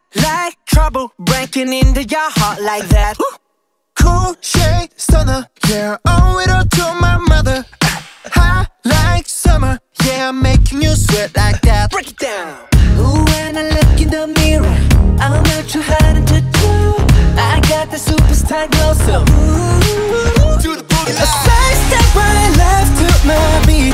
like trouble breaking into your heart like that. Cool shade stunner, yeah, owe it all to my mother. Hot like summer, yeah, I'm making you sweat like that. Break it down. Ooh, when I look in the mirror, I'm not too hard to do. I got the superstar glow, so ooh, Do the boogie a side step right left to my beat.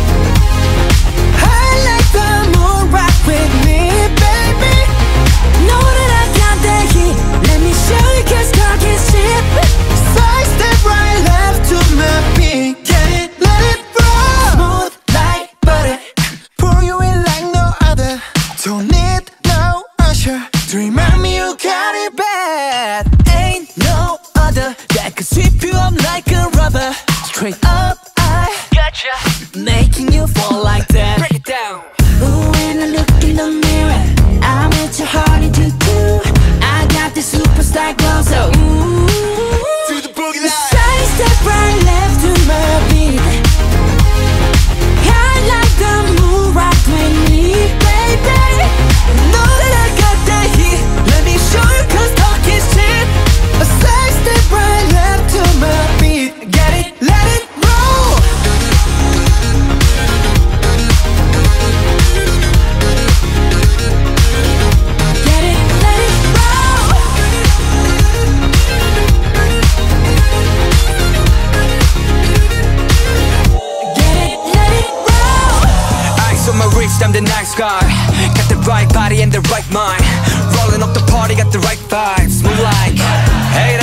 I like the moon rock with me, baby. Know that I got that heat. Let me show you, 'cause talk is cheap. Side step right left to my beat. Get it, let it roll. Smooth like butter. Pour you in like no other. Don't need no usher to remind me you got it bad. Ain't no other that could sweep you up like a rubber. Straight up, I Gotcha. making you fall like that. Break it down. Ooh, when I look in the mirror, I'm at your heart to do. I got the superstar glow, so ooh, Do the boogie line. side step right left to my beat. I like the moon rock with me, baby. Know that I got that heat. Let me show you, 'cause talk is cheap. A side step right left to my beat. Get it, let it roll. Get it, let it roll. Get it, let it roll. Ice on my wrist, I'm the nice guy. Got the right body and the right mind. Rolling up the party, got the right vibes. Move like, hey,